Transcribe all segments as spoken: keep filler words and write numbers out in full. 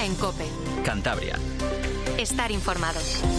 en COPE. Cantabria. Estar informado.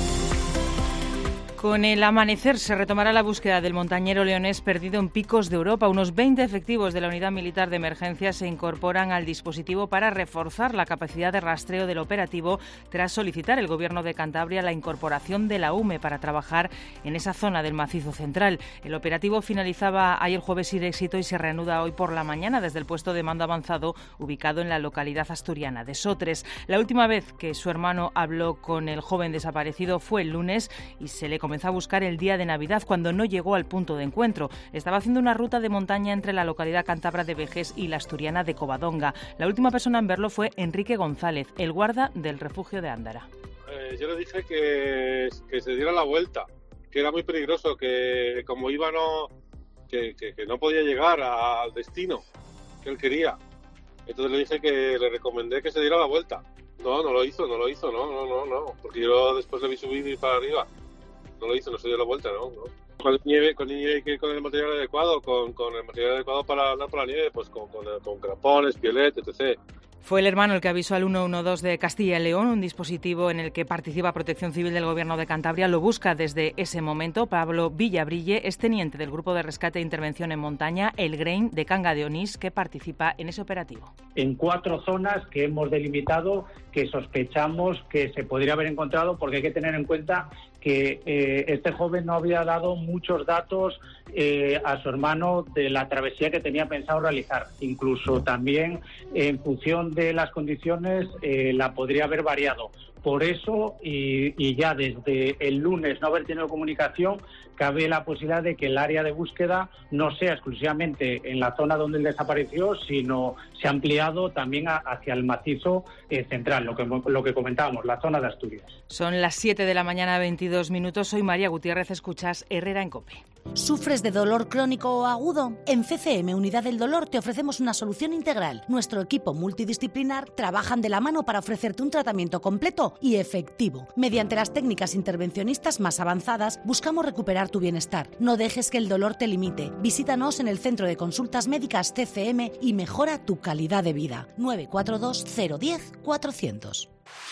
Con el amanecer se retomará la búsqueda del montañero leonés perdido en Picos de Europa. Unos veinte efectivos de la Unidad Militar de Emergencia se incorporan al dispositivo para reforzar la capacidad de rastreo del operativo tras solicitar el Gobierno de Cantabria la incorporación de la U M E para trabajar en esa zona del Macizo Central. El operativo finalizaba ayer jueves sin éxito y se reanuda hoy por la mañana desde el puesto de mando avanzado ubicado en la localidad asturiana de Sotres. La última vez que su hermano habló con el joven desaparecido fue el lunes y se le comenzó a buscar el día de Navidad, cuando no llegó al punto de encuentro. Estaba haciendo una ruta de montaña entre la localidad cántabra de Vejés y la asturiana de Covadonga. La última persona en verlo fue Enrique González, el guarda del refugio de Ándara. Eh, yo le dije que, que se diera la vuelta, que era muy peligroso, que como iba no, que, que, que no podía llegar al destino que él quería. Entonces le dije que le recomendé que se diera la vuelta. No, no lo hizo, no lo hizo, no, no, no, no, porque yo después le vi subir y para arriba. No lo hizo, no se dio la vuelta, ¿no? ¿no? Con nieve, con nieve que con el material adecuado, con, con el material adecuado para andar por la nieve, pues con, con, con crapones, pielet, etcétera. Fue el hermano el que avisó al ciento doce de Castilla y León, un dispositivo en el que participa Protección Civil del Gobierno de Cantabria. Lo busca desde ese momento. Pablo Villabrille es teniente del Grupo de Rescate e Intervención en Montaña, el GREIN de Canga de Onís, que participa en ese operativo. En cuatro zonas que hemos delimitado, que sospechamos que se podría haber encontrado, porque hay que tener en cuenta que eh, este joven no había dado muchos datos eh, a su hermano de la travesía que tenía pensado realizar. Incluso también en función de las condiciones eh, la podría haber variado. Por eso, y, y ya desde el lunes no haber tenido comunicación, cabe la posibilidad de que el área de búsqueda no sea exclusivamente en la zona donde él desapareció, sino se ha ampliado también a, hacia el macizo eh, central, lo que, lo que comentábamos, la zona de Asturias. Son las siete de la mañana, veintidós minutos. Soy María Gutiérrez, escuchas Herrera en COPE. ¿Sufres de dolor crónico o agudo? En C C M Unidad del Dolor te ofrecemos una solución integral. Nuestro equipo multidisciplinar trabajan de la mano para ofrecerte un tratamiento completo y efectivo. Mediante las técnicas intervencionistas más avanzadas, buscamos recuperar tu bienestar. No dejes que el dolor te limite. Visítanos en el Centro de Consultas Médicas C C M y mejora tu calidad de vida. nueve cuatro dos cero uno cero cuatrocientos.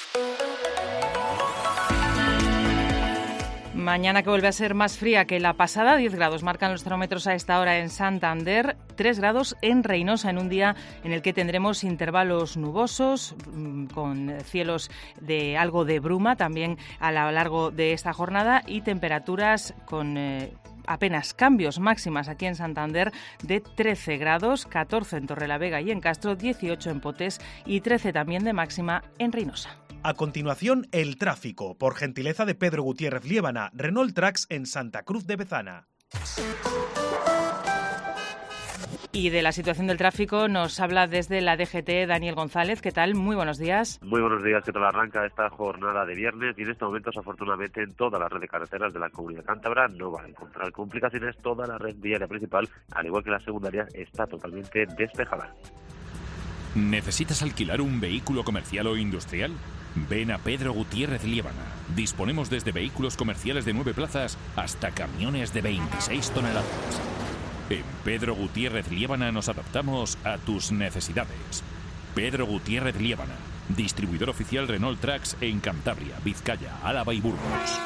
Mañana que vuelve a ser más fría que la pasada, diez grados marcan los termómetros a esta hora en Santander, tres grados en Reinosa, en un día en el que tendremos intervalos nubosos, con cielos de algo de bruma también a lo largo de esta jornada y temperaturas con Eh, apenas cambios, máximas aquí en Santander de trece grados, catorce en Torrelavega y en Castro, dieciocho en Potés y trece también de máxima en Reinosa. A continuación, el tráfico, por gentileza de Pedro Gutiérrez Liébana, Renault Trax en Santa Cruz de Bezana. Y de la situación del tráfico nos habla desde la D G T Daniel González. ¿Qué tal? Muy buenos días. Muy buenos días. ¿Qué tal arranca esta jornada de viernes? Y en estos momentos, afortunadamente, en toda la red de carreteras de la Comunidad Cántabra no va a encontrar complicaciones. Toda la red viaria principal, al igual que la secundaria, está totalmente despejada. ¿Necesitas alquilar un vehículo comercial o industrial? Ven a Pedro Gutiérrez Liébana. Disponemos desde vehículos comerciales de nueve plazas hasta camiones de veintiséis toneladas. En Pedro Gutiérrez Liébana nos adaptamos a tus necesidades. Pedro Gutiérrez Liébana, distribuidor oficial Renault Trax en Cantabria, Vizcaya, Álava y Burgos.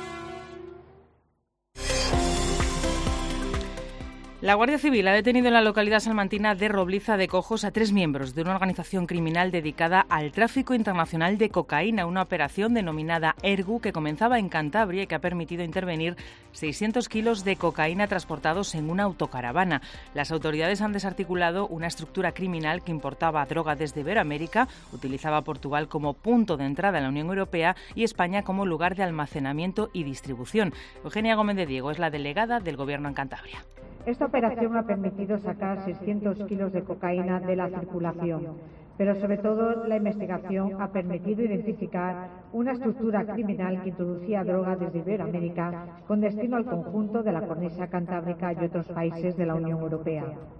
La Guardia Civil ha detenido en la localidad salmantina de Robliza de Cojos a tres miembros de una organización criminal dedicada al tráfico internacional de cocaína, una operación denominada ERGU que comenzaba en Cantabria y que ha permitido intervenir seiscientos kilos de cocaína transportados en una autocaravana. Las autoridades han desarticulado una estructura criminal que importaba droga desde Iberoamérica, utilizaba Portugal como punto de entrada en la Unión Europea y España como lugar de almacenamiento y distribución. Eugenia Gómez de Diego es la delegada del Gobierno en Cantabria. Esta operación ha permitido sacar seiscientos kilos de cocaína de la circulación, pero sobre todo la investigación ha permitido identificar una estructura criminal que introducía droga desde Iberoamérica con destino al conjunto de la cornisa cantábrica y otros países de la Unión Europea.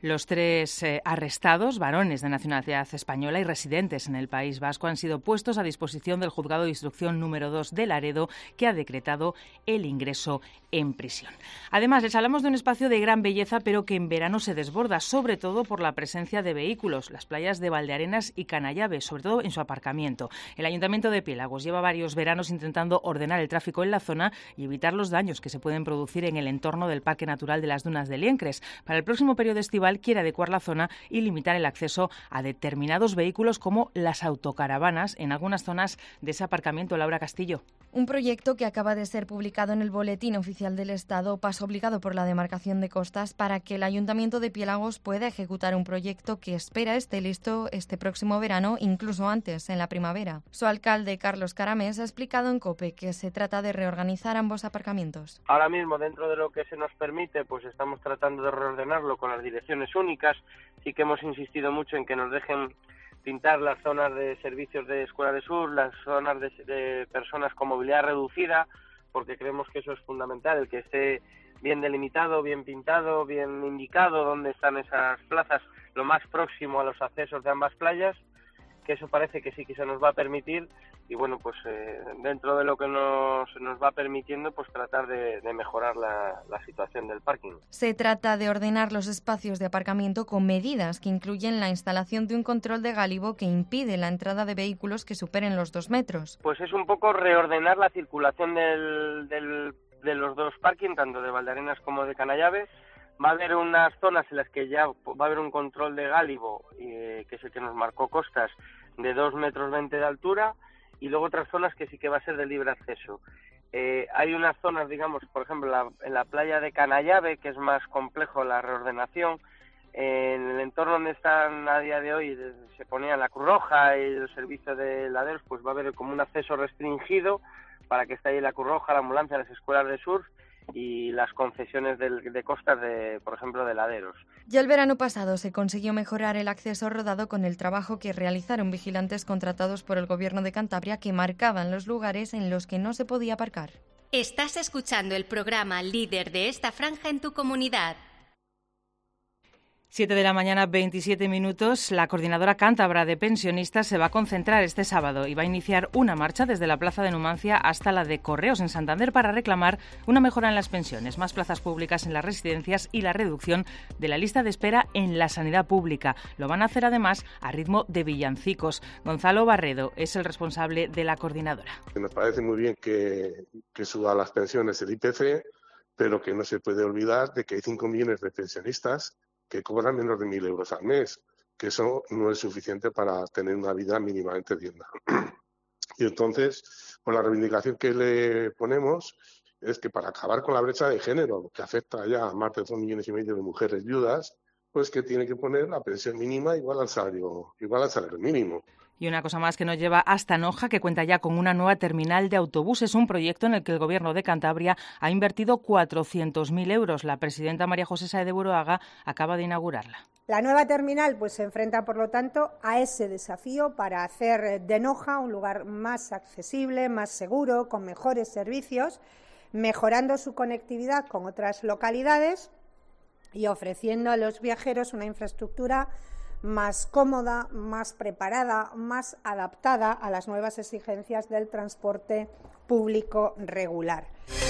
Los tres eh, arrestados, varones de nacionalidad española y residentes en el País Vasco, han sido puestos a disposición del Juzgado de Instrucción número dos de Laredo, que ha decretado el ingreso en prisión. Además, les hablamos de un espacio de gran belleza, pero que en verano se desborda, sobre todo por la presencia de vehículos, las playas de Valdearenas y Canallave, sobre todo en su aparcamiento. El Ayuntamiento de Piélagos lleva varios veranos intentando ordenar el tráfico en la zona y evitar los daños que se pueden producir en el entorno del Parque Natural de las Dunas de Liencres. Para el próximo periodo estival quiere adecuar la zona y limitar el acceso a determinados vehículos como las autocaravanas en algunas zonas de ese aparcamiento. Laura Castillo. Un proyecto que acaba de ser publicado en el Boletín Oficial del Estado, paso obligado por la demarcación de costas para que el Ayuntamiento de Piélagos pueda ejecutar un proyecto que espera esté listo este próximo verano, incluso antes, en la primavera. Su alcalde, Carlos Caramés, ha explicado en COPE que se trata de reorganizar ambos aparcamientos. Ahora mismo, dentro de lo que se nos permite, pues estamos tratando de reordenarlo con las direcciones únicas. Sí que hemos insistido mucho en que nos dejen pintar las zonas de servicios de Escuela de Sur, las zonas de, de personas con movilidad reducida, porque creemos que eso es fundamental, el que esté bien delimitado, bien pintado, bien indicado dónde están esas plazas, lo más próximo a los accesos de ambas playas, que eso parece que sí que se nos va a permitir y bueno, pues eh, dentro de lo que nos, nos va permitiendo, pues tratar de, de mejorar la, la situación del parking. Se trata de ordenar los espacios de aparcamiento con medidas que incluyen la instalación de un control de gálibo que impide la entrada de vehículos que superen los dos metros. Pues es un poco reordenar la circulación del, del, de los dos parking, tanto de Valdearenas como de Canallave. Va a haber unas zonas en las que ya va a haber un control de gálibo, eh, que es el que nos marcó Costas, de dos metros veinte de altura, y luego otras zonas que sí que va a ser de libre acceso. Eh, hay unas zonas, digamos, por ejemplo, la, en la playa de Canallave, que es más complejo la reordenación. Eh, en el entorno donde están a día de hoy, se ponía la Cruz Roja y el servicio de laderos, pues va a haber como un acceso restringido para que esté ahí la Cruz Roja, la ambulancia, las escuelas de surf y las concesiones de, de costas, de, por ejemplo, de laderos. Ya el verano pasado se consiguió mejorar el acceso rodado con el trabajo que realizaron vigilantes contratados por el Gobierno de Cantabria que marcaban los lugares en los que no se podía aparcar. Estás escuchando el programa líder de esta franja en tu comunidad. siete de la mañana, veintisiete minutos. La Coordinadora Cántabra de Pensionistas se va a concentrar este sábado y va a iniciar una marcha desde la Plaza de Numancia hasta la de Correos en Santander para reclamar una mejora en las pensiones, más plazas públicas en las residencias y la reducción de la lista de espera en la sanidad pública. Lo van a hacer además a ritmo de villancicos. Gonzalo Barredo es el responsable de la Coordinadora. Nos parece muy bien que, que suba las pensiones el I P C, pero que no se puede olvidar de que hay cinco millones de pensionistas que cobran menos de mil euros al mes, que eso no es suficiente para tener una vida mínimamente digna. Y entonces, pues la reivindicación que le ponemos es que para acabar con la brecha de género, que afecta ya a más de dos millones y medio de mujeres viudas, pues que tiene que poner la pensión mínima igual al salario, igual al salario mínimo. Y una cosa más que nos lleva hasta Noja, que cuenta ya con una nueva terminal de autobuses, un proyecto en el que el Gobierno de Cantabria ha invertido cuatrocientos mil euros. La presidenta María José Sáez de Buruaga acaba de inaugurarla. La nueva terminal pues se enfrenta, por lo tanto, a ese desafío para hacer de Noja un lugar más accesible, más seguro, con mejores servicios, mejorando su conectividad con otras localidades y ofreciendo a los viajeros una infraestructura más cómoda, más preparada, más adaptada a las nuevas exigencias del transporte público regular.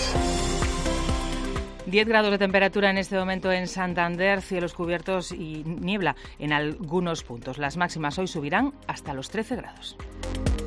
diez grados de temperatura en este momento en Santander, cielos cubiertos y niebla en algunos puntos. Las máximas hoy subirán hasta los trece grados.